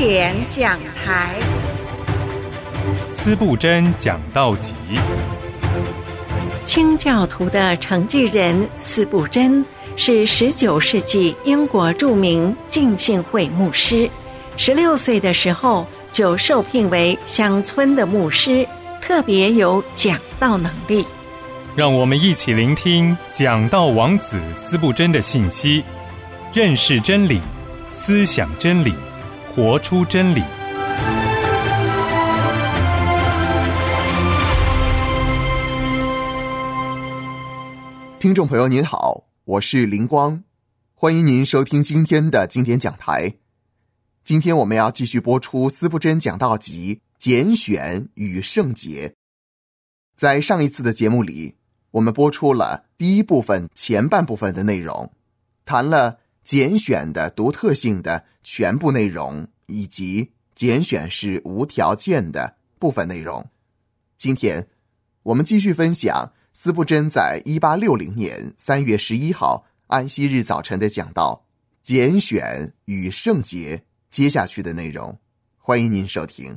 典讲台， 司布真讲道集。 清教徒的承继人司布真是19世纪英国著名浸信会牧师，16岁的时候就受聘为乡村的牧师，特别有讲道能力。 让我们一起聆听讲道王子司布真的信息，认识真理，思想真理，活出真理。 听众朋友您好，我是林光，欢迎您收听今天的经典讲台。今天我们要继续播出司布真讲道集拣选与圣洁。在上一次的节目里，我们播出了第一部分前半部分的内容，谈了拣选的独特性的全部内容，以及拣选是无条件的部分内容。今天我们继续分享司布真在1860年3月11号安息日早晨的讲道拣选与圣洁接下去的内容，欢迎您收听。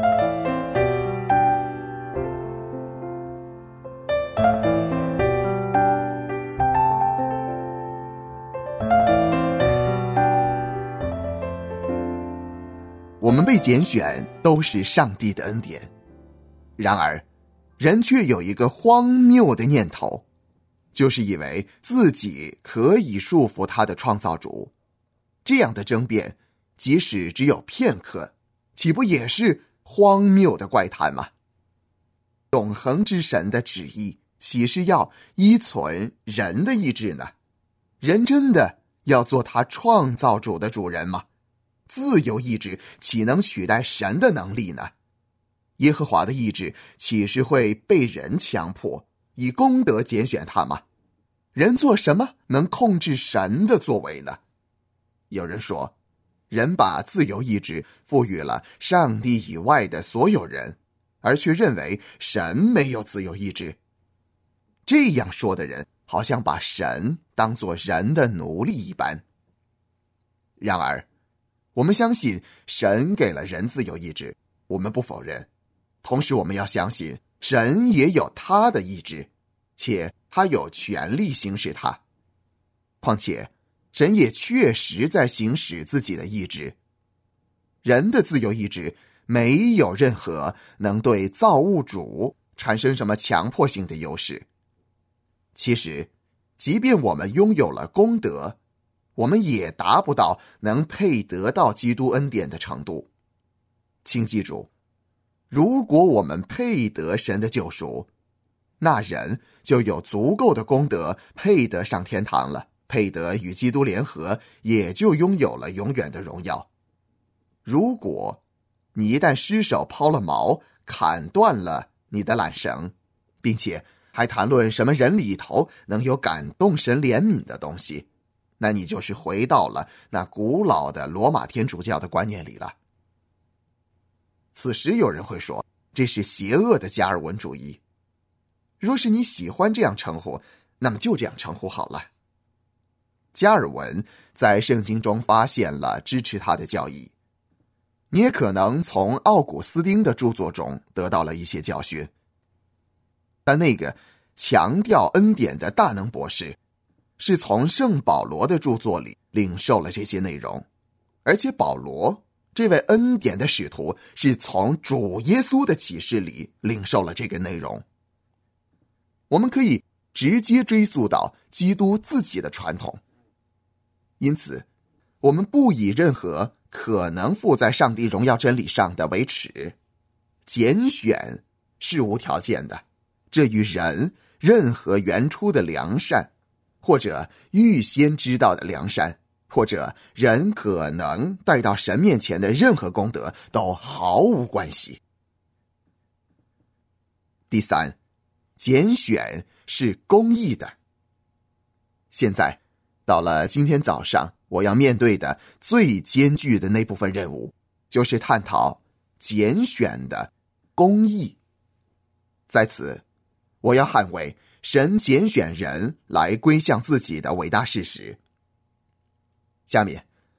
我们被拣选都是上帝的恩典，然而人却有一个荒谬的念头，就是以为自己可以束缚他的创造主。这样的争辩即使只有片刻，岂不也是荒谬的怪谈吗？永恒之神的旨意岂是要依存人的意志呢？人真的要做他创造主的主人吗？自由意志岂能取代神的能力呢？耶和华的意志岂是会被人强迫以功德拣选他吗？人做什么能控制神的作为呢？有人说，人把自由意志赋予了上帝以外的所有人，而却认为神没有自由意志。这样说的人好像把神当作人的奴隶一般。然而我们相信神给了人自由意志，我们不否认。同时我们要相信神也有他的意志，且他有权利行使它。况且神也确实在行使自己的意志。人的自由意志没有任何能对造物主产生什么强迫性的优势。其实即便我们拥有了功德，我们也达不到能配得到基督恩典的程度。请记住，如果我们配得神的救赎，那人就有足够的功德配得上天堂了，配得与基督联合，也就拥有了永远的荣耀。如果你一旦失手抛了锚，砍断了你的缆绳，并且还谈论什么人里头能有感动神怜悯的东西，那你就是回到了那古老的罗马天主教的观念里了。此时有人会说，这是邪恶的加尔文主义。若是你喜欢这样称呼，那么就这样称呼好了。加尔文在圣经中发现了支持他的教义，你也可能从奥古斯丁的著作中得到了一些教训。但那个强调恩典的大能博士是从圣保罗的著作里领受了这些内容，而且保罗这位恩典的使徒是从主耶稣的启示里领受了这个内容。我们可以直接追溯到基督自己的传统，因此我们不以任何可能附在上帝荣耀真理上的为耻。拣选是无条件的，这与人任何原初的良善，或者预先知道的良善，或者人可能带到神面前的任何功德都毫无关系。第三，拣选是公义的。现在到了今天早上我要面对的最艰巨的那部分任务，就是探讨拣选的公义。在此我要捍卫神拣选人来归向自己的伟大事实。下面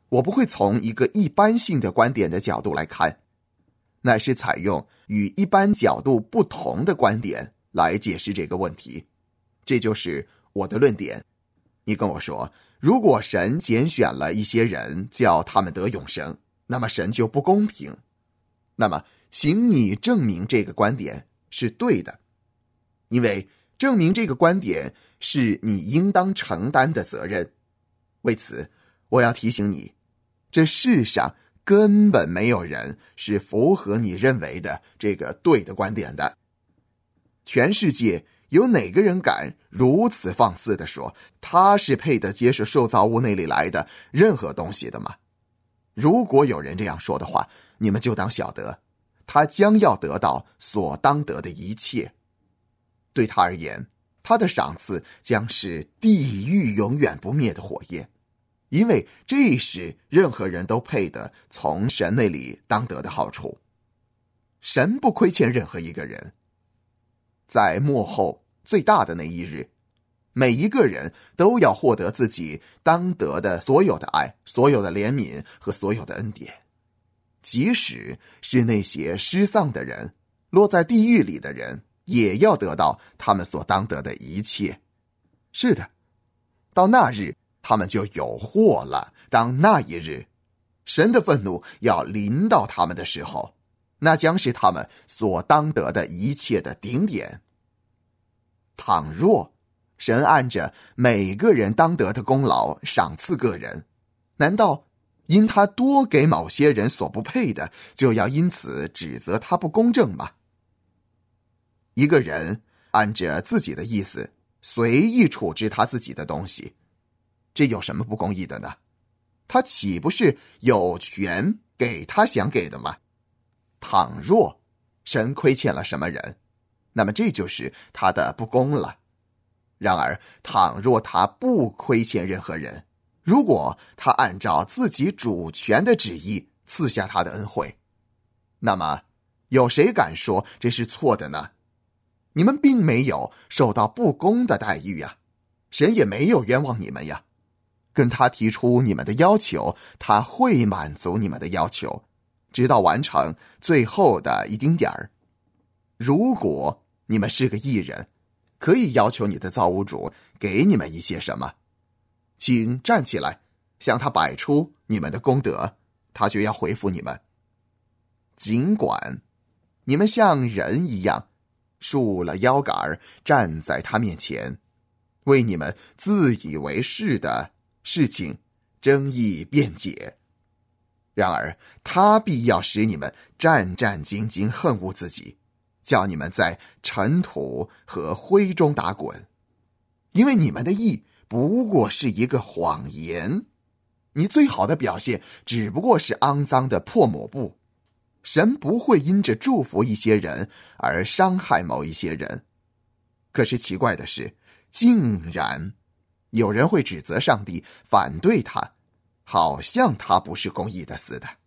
我不会从一个一般性的观点的角度来看，乃是采用与一般角度不同的观点来解释这个问题。这就是我的论点。你跟我说，如果神拣选了一些人叫他们得永生，那么神就不公平。那么请你证明这个观点是对的，因为证明这个观点是你应当承担的责任。为此，我要提醒你，这世上根本没有人是符合你认为的这个对的观点的。全世界有哪个人敢如此放肆地说他是配得接受受造物那里来的任何东西的吗？如果有人这样说的话，你们就当晓得，他将要得到所当得的一切。对他而言，他的赏赐将是地狱永远不灭的火焰，因为这是任何人都配得从神那里当得的好处。神不亏欠任何一个人。在末后最大的那一日，每一个人都要获得自己当得的所有的爱、所有的怜悯和所有的恩典。即使是那些失丧的人、落在地狱里的人，也要得到他们所当得的一切。是的，到那日他们就有祸了。当那一日神的愤怒要临到他们的时候，那将是他们所当得的一切的顶点。倘若神按着每个人当得的功劳赏赐个人，难道因他多给某些人所不配的，就要因此指责他不公正吗？一个人按着自己的意思随意处置他自己的东西，这有什么不公义的呢？他岂不是有权给他想给的吗？倘若神亏欠了什么人，那么这就是他的不公了。然而倘若他不亏欠任何人，如果他按照自己主权的旨意赐下他的恩惠，那么有谁敢说这是错的呢？你们并没有受到不公的待遇呀，神也没有冤枉你们呀。跟他提出你们的要求，他会满足你们的要求，直到完成最后的一丁点儿。如果你们是个义人，可以要求你的造物主给你们一些什么，请站起来向他摆出你们的功德，他就要回复你们。尽管你们像人一样竖了腰杆站在他面前，为你们自以为是的事情争议辩解，然而他必要使你们战战兢兢恨恶自己，叫你们在尘土和灰中打滚，因为你们的义不过是一个谎言，你最好的表现只不过是肮脏的破抹布。神不会因着祝福一些人而伤害某一些人。可是奇怪的是，竟然有人会指责上帝，反对他，好像他不是公义的似的。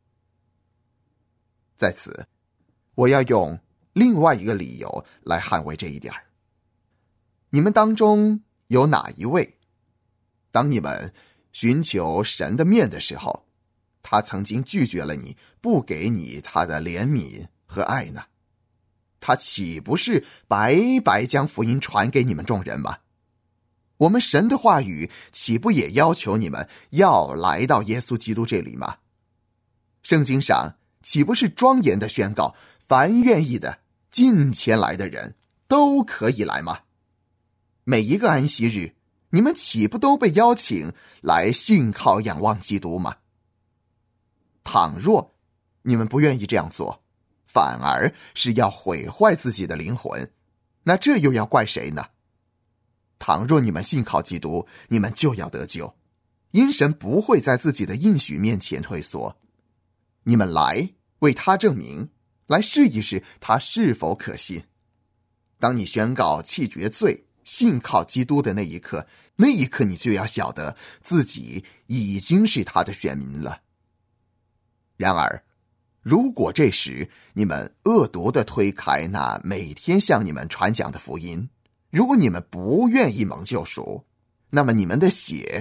在此，我要用另外一个理由来捍卫这一点。你们当中有哪一位，当你们寻求神的面的时候，他曾经拒绝了你，不给你他的怜悯和爱呢？他岂不是白白将福音传给你们众人吗？我们神的话语岂不也要求你们要来到耶稣基督这里吗？圣经上岂不是庄严的宣告，凡愿意的近前来的人都可以来吗？每一个安息日，你们岂不都被邀请来信靠仰望基督吗？倘若你们不愿意这样做，反而是要毁坏自己的灵魂，那这又要怪谁呢？倘若你们信靠基督，你们就要得救，因神不会在自己的应许面前退缩。你们来为他证明，来试一试他是否可信。当你宣告弃绝罪，信靠基督的那一刻你就要晓得自己已经是他的选民了。然而如果这时你们恶毒地推开那每天向你们传讲的福音，如果你们不愿意蒙救赎，那么你们的血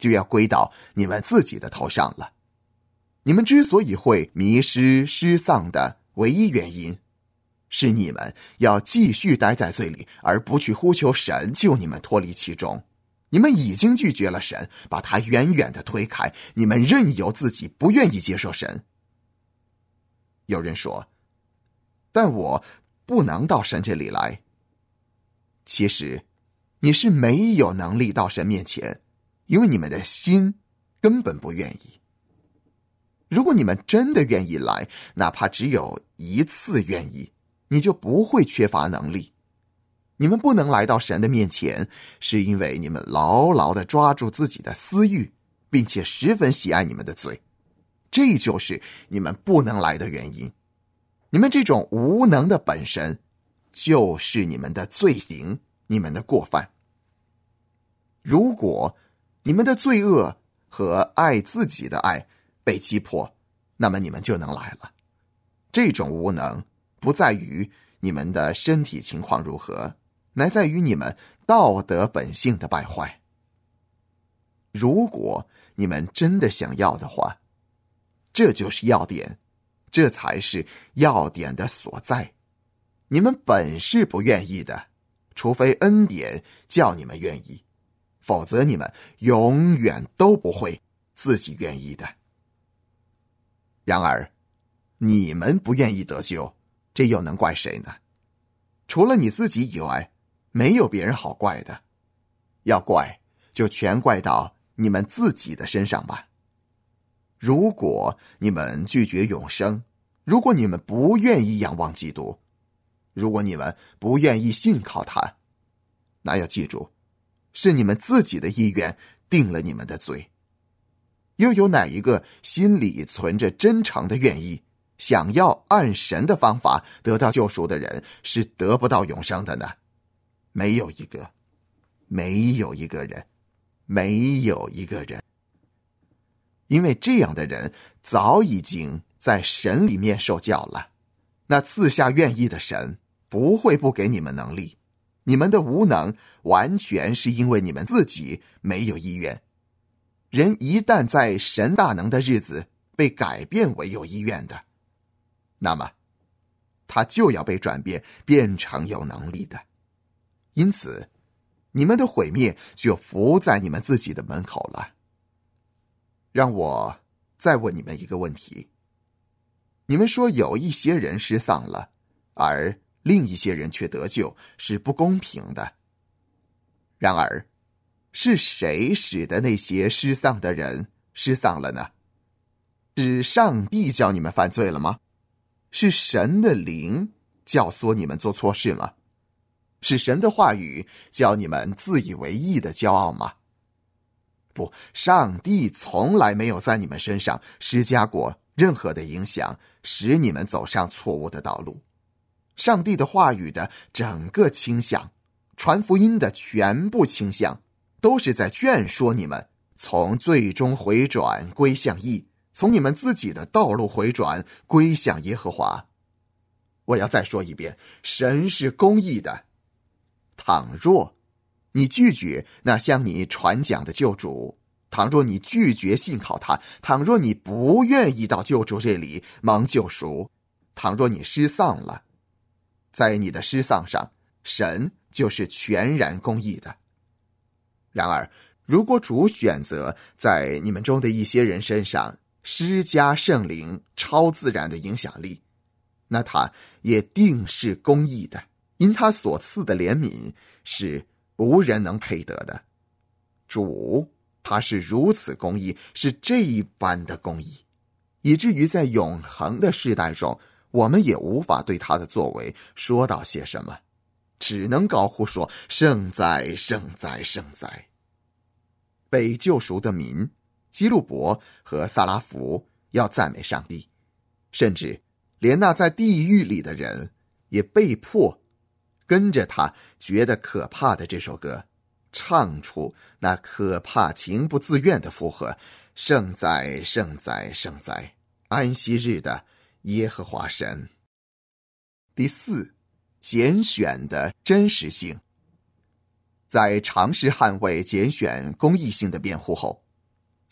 就要归到你们自己的头上了。你们之所以会迷失失丧的唯一原因，是你们要继续待在罪里，而不去呼求神救你们脱离其中。你们已经拒绝了神，把他远远地推开，你们任由自己不愿意接受神。有人说，但我不能到神这里来。其实你是没有能力到神面前，因为你们的心根本不愿意。如果你们真的愿意来，哪怕只有一次愿意，你就不会缺乏能力。你们不能来到神的面前，是因为你们牢牢地抓住自己的私欲，并且十分喜爱你们的罪。这就是你们不能来的原因。你们这种无能的本身，就是你们的罪行，你们的过犯。如果你们的罪恶和爱自己的爱被击破，那么你们就能来了。这种无能不在于你们的身体情况如何，乃在于你们道德本性的败坏。如果你们真的想要的话，这就是要点，这才是要点的所在。你们本是不愿意的，除非恩典叫你们愿意，否则你们永远都不会自己愿意的。然而，你们不愿意得救，这又能怪谁呢？除了你自己以外，没有别人好怪的。要怪，就全怪到你们自己的身上吧。如果你们拒绝永生，如果你们不愿意仰望基督，如果你们不愿意信靠他，那要记住，是你们自己的意愿定了你们的罪。又有哪一个心里存着真诚的愿意，想要按神的方法得到救赎的人，是得不到永生的呢？没有一个，没有一个人，没有一个人。因为这样的人早已经在神里面受教了。那赐下愿意的神不会不给你们能力，你们的无能完全是因为你们自己没有意愿。人一旦在神大能的日子被改变为有意愿的，那么他就要被转变，变成有能力的。因此，你们的毁灭就伏在你们自己的门口了。让我再问你们一个问题：你们说有一些人失丧了，而另一些人却得救，是不公平的。然而，是谁使得那些失丧的人失丧了呢？是上帝叫你们犯罪了吗？是神的灵教唆你们做错事吗？是神的话语叫你们自以为义的骄傲吗？不，上帝从来没有在你们身上施加过任何的影响，使你们走上错误的道路。上帝的话语的整个倾向，传福音的全部倾向，都是在劝说你们从最终回转归向义，从你们自己的道路回转归向耶和华。我要再说一遍，神是公义的。倘若你拒绝那向你传讲的救主，倘若你拒绝信靠他，倘若你不愿意到救主这里蒙救赎，倘若你失丧了，在你的失丧上，神就是全然公义的。然而，如果主选择在你们中的一些人身上施加圣灵超自然的影响力，那他也定是公义的，因他所赐的怜悯是无人能配得的。主他是如此公义，是这一般的公义，以至于在永恒的世代中，我们也无法对他的作为说到些什么，只能高呼说：圣哉，圣哉，圣哉！被救赎的民基路伯和撒拉弗要赞美上帝，甚至连那在地狱里的人也被迫跟着他觉得可怕的这首歌，唱出那可怕情不自愿的附和：圣哉，圣哉，圣哉！安息日的耶和华神。第四，拣选的真实性。在尝试捍卫拣选公义性的辩护后，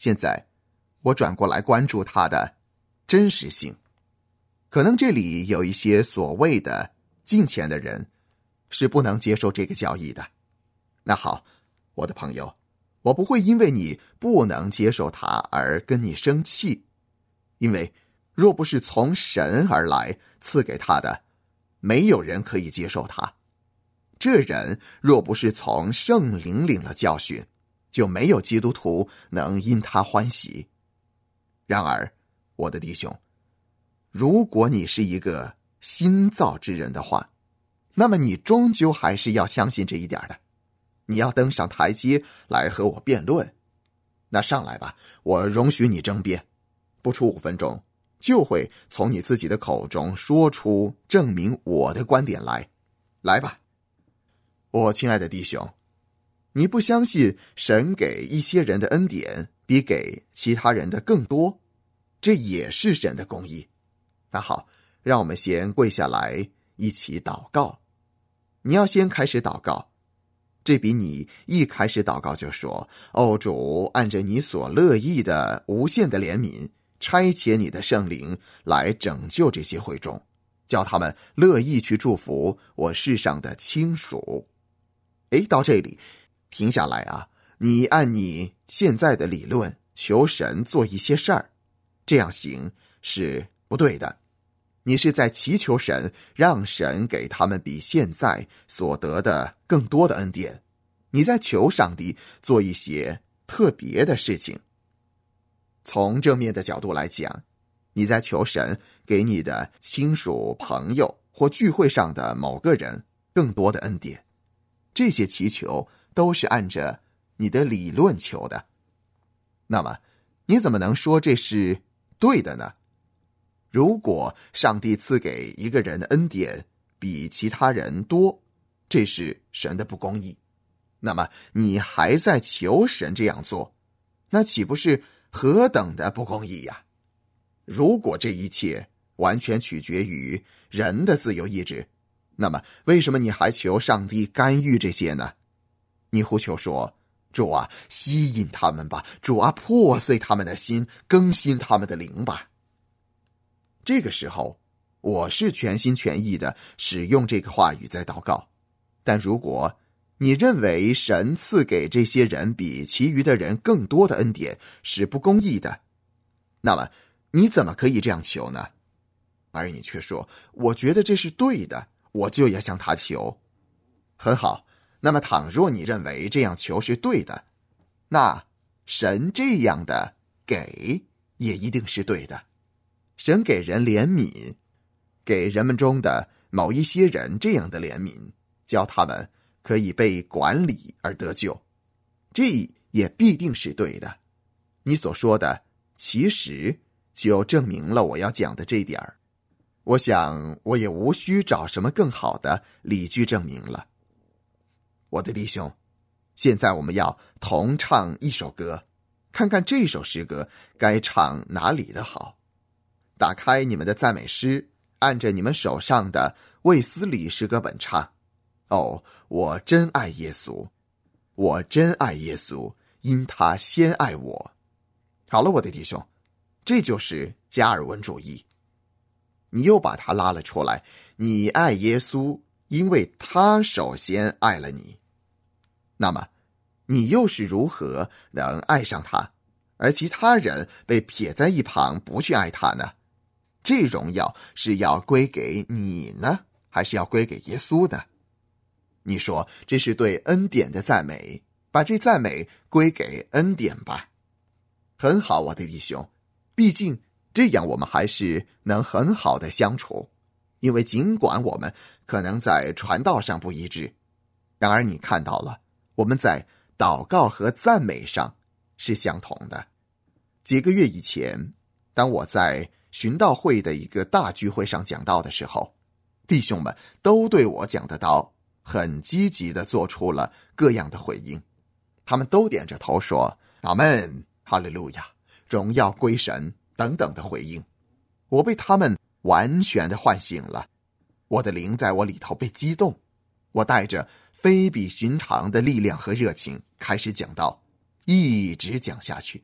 现在我转过来关注它的真实性。可能这里有一些所谓的敬虔的人是不能接受这个教义的。那好，我的朋友，我不会因为你不能接受它而跟你生气，因为若不是从神而来赐给他的，没有人可以接受他。这人若不是从圣灵领了教训，就没有基督徒能因他欢喜。然而，我的弟兄，如果你是一个新造之人的话，那么你终究还是要相信这一点的。你要登上台阶来和我辩论，那上来吧，我容许你争辩，不出5分钟就会从你自己的口中说出证明我的观点来。来吧，我亲爱的弟兄，你不相信神给一些人的恩典比给其他人的更多，这也是神的公义。那好，让我们先跪下来一起祷告。你要先开始祷告，这比你一开始祷告就说，主，按着你所乐意的无限的怜悯，差遣你的圣灵来拯救这些会众，叫他们乐意去祝福我世上的亲属。到这里停下来啊，你按你现在的理论求神做一些事儿，这样行是不对的。你是在祈求神，让神给他们比现在所得的更多的恩典。你在求上帝做一些特别的事情。从正面的角度来讲，你在求神给你的亲属、朋友或聚会上的某个人更多的恩典。这些祈求都是按着你的理论求的。那么，你怎么能说这是对的呢？如果上帝赐给一个人的恩典比其他人多，这是神的不公义。那么你还在求神这样做，那岂不是何等的不公义呀？如果这一切完全取决于人的自由意志，那么为什么你还求上帝干预这些呢？你呼求说，主啊，吸引他们吧，主啊，破碎他们的心，更新他们的灵吧。这个时候，我是全心全意的使用这个话语在祷告。但如果你认为神赐给这些人比其余的人更多的恩典是不公义的，那么你怎么可以这样求呢？而你却说，我觉得这是对的，我就要向他求。很好，那么倘若你认为这样求是对的，那神这样的给也一定是对的。神给人怜悯，给人们中的某一些人这样的怜悯，叫他们可以被管理而得救，这也必定是对的。你所说的其实就证明了我要讲的这一点。我想我也无需找什么更好的理据证明了。我的弟兄，现在我们要同唱一首歌，看看这首诗歌该唱哪里的好。打开你们的赞美诗，按着你们手上的卫斯理诗歌本唱。我真爱耶稣，我真爱耶稣，因他先爱我。好了，我的弟兄，这就是加尔文主义。你又把他拉了出来，你爱耶稣，因为他首先爱了你。那么，你又是如何能爱上他，而其他人被撇在一旁不去爱他呢？这荣耀是要归给你呢，还是要归给耶稣呢？你说这是对恩典的赞美，把这赞美归给恩典吧。很好，我的弟兄，毕竟这样我们还是能很好的相处，因为尽管我们可能在传道上不一致，然而你看到了，我们在祷告和赞美上是相同的。几个月以前，当我在寻道会的一个大聚会上讲道的时候，弟兄们都对我讲的道很积极地做出了各样的回应，他们都点着头说阿们，哈利路亚，荣耀归神等等的回应。我被他们完全的唤醒了，我的灵在我里头被激动，我带着非比寻常的力量和热情开始讲道，一直讲下去。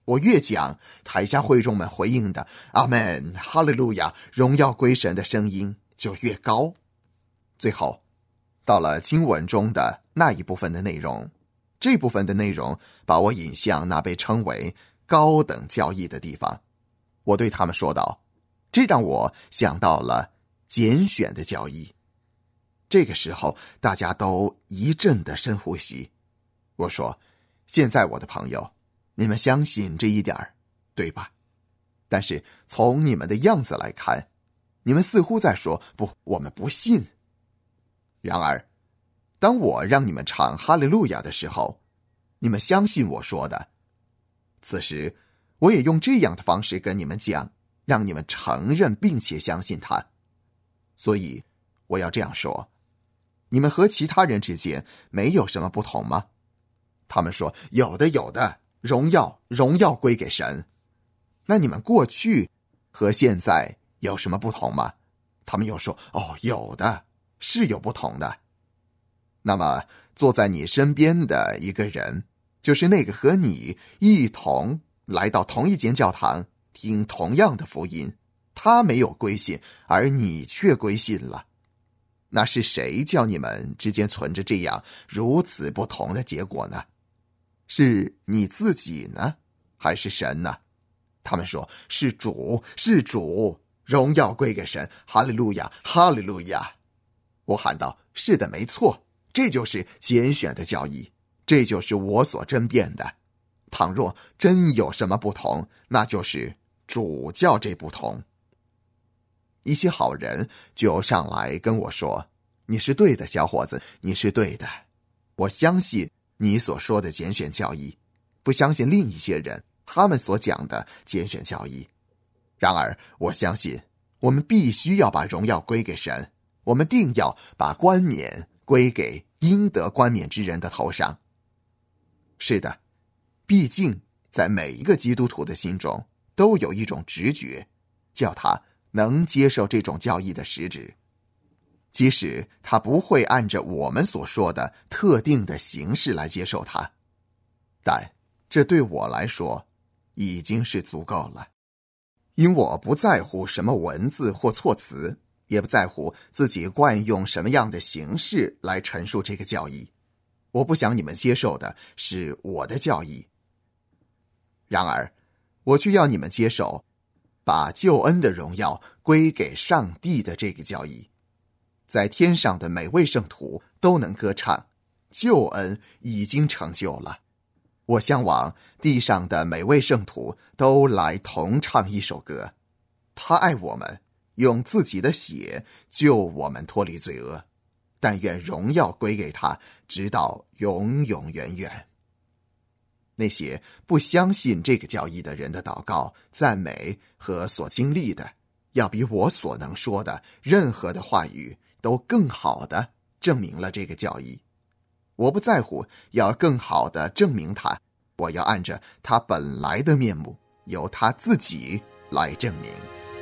我越讲，台下会众们回应的阿们，哈利路亚，荣耀归神的声音就越高。最后到了经文中的那一部分的内容，这部分的内容把我引向那被称为高等教义的地方。我对他们说道，这让我想到了拣选的教义。这个时候大家都一阵的深呼吸。我说，现在我的朋友，你们相信这一点，对吧？但是从你们的样子来看，你们似乎在说，不，我们不信。然而当我让你们唱哈利路亚的时候，你们相信我说的。此时我也用这样的方式跟你们讲，让你们承认并且相信他。所以我要这样说，你们和其他人之间没有什么不同吗？他们说，有的，荣耀归给神。那你们过去和现在有什么不同吗？他们又说，有的，是有不同的。那么坐在你身边的一个人，就是那个和你一同来到同一间教堂听同样的福音，他没有归信，而你却归信了。那是谁叫你们之间存着这样如此不同的结果呢？是你自己呢，还是神呢？他们说，是主，荣耀归给神，哈利路亚，哈利路亚。我喊道，是的，没错，这就是拣选的教义，这就是我所争辩的。倘若真有什么不同，那就是主叫这不同。一些好人就上来跟我说，你是对的，小伙子，你是对的，我相信你所说的拣选教义，不相信另一些人他们所讲的拣选教义。然而我相信我们必须要把荣耀归给神，我们定要把冠冕归给应得冠冕之人的头上。是的，毕竟在每一个基督徒的心中都有一种直觉，叫他能接受这种教义的实质，即使他不会按着我们所说的特定的形式来接受它，但这对我来说已经是足够了。因我不在乎什么文字或措辞，也不在乎自己惯用什么样的形式来陈述这个教义。我不想你们接受的是我的教义，然而我却要你们接受把救恩的荣耀归给上帝的这个教义。在天上的每位圣徒都能歌唱，救恩已经成就了。我向往地上的每位圣徒都来同唱一首歌，他爱我们，用自己的血救我们脱离罪恶，但愿荣耀归给他，直到永永远远。那些不相信这个教义的人的祷告、赞美和所经历的，要比我所能说的任何的话语都更好的证明了这个教义。我不在乎要更好的证明它，我要按着它本来的面目，由它自己来证明。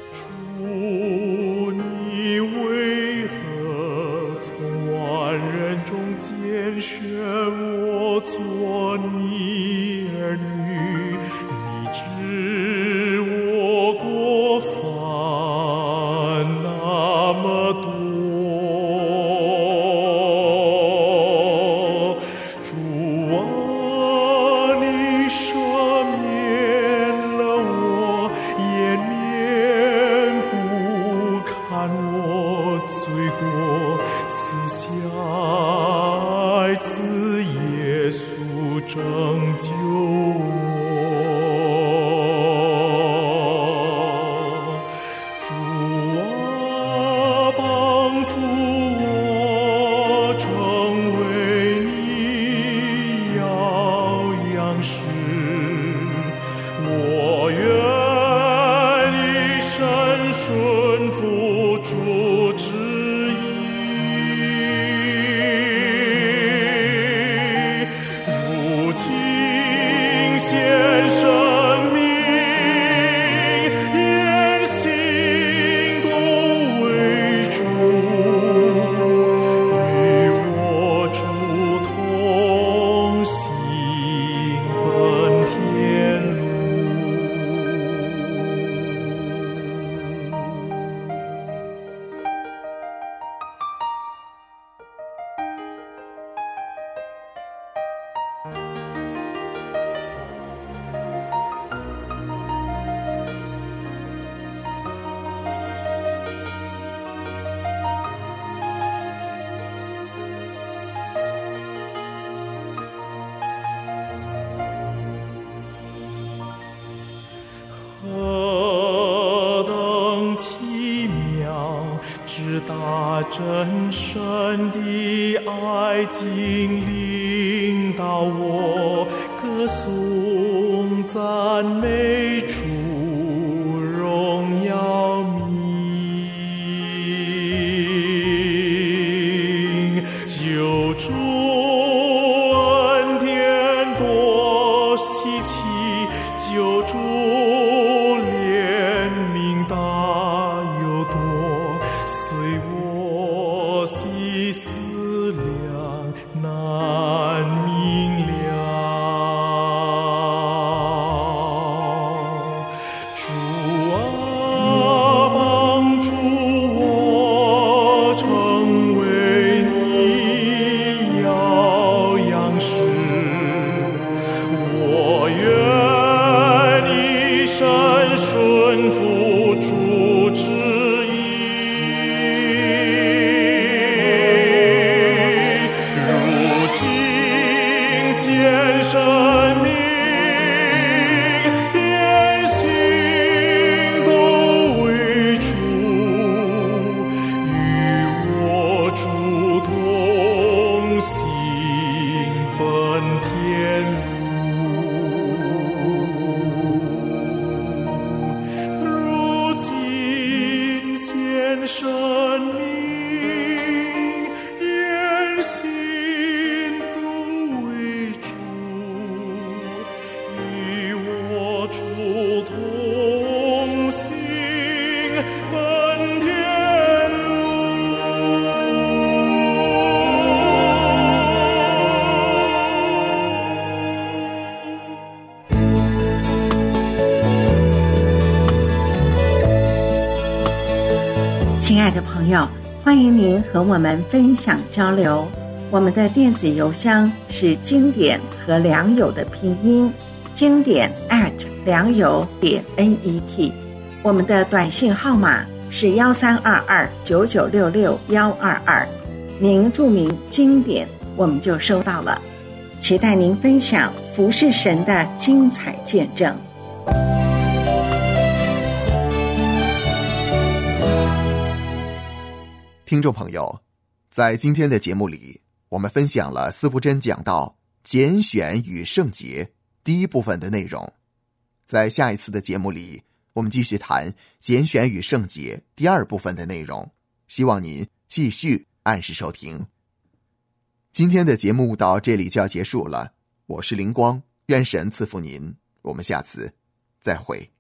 主，你为何从万人中拣选我做你儿女？你知我过犯那么多，主啊，你赦免了我，也免不看我罪过，赐下爱子耶稣拯救何等奇妙，直达真神的爱精领导我，歌颂赞美主荣耀名，救主恩典多稀奇，救主怜悯大又多，随我细思量难明了。主啊，帮助我成为你耀样式，我愿一生顺服主旨意，如今献生命，言行都为主，与我主同行奔天路，如今献生命，言行都为主，与我主同行奔天路。 亲爱的朋友，欢迎您和我们分享交流。我们的电子邮箱是经典和良友的拼音，经典良友.net。我们的短信号码是132299662122，您注明经典，我们就收到了。期待您分享服侍神的精彩见证。 听众朋友，在今天的节目里，我们分享了司布真讲到拣选与圣洁第一部分的内容。在下一次的节目里，我们继续谈拣选与圣洁第二部分的内容，希望您继续按时收听。今天的节目到这里就要结束了，我是灵光，愿神赐福您，我们下次再会。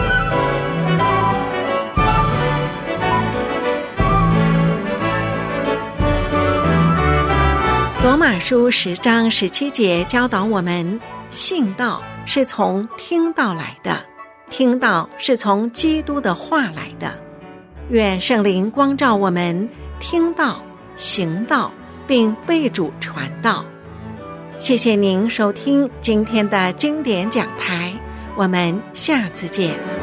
罗马书10章17节教导我们，信道是从听道来的，听道是从基督的话来的。愿圣灵光照我们，听道、行道，并为主传道。谢谢您收听今天的经典讲台，我们下次见。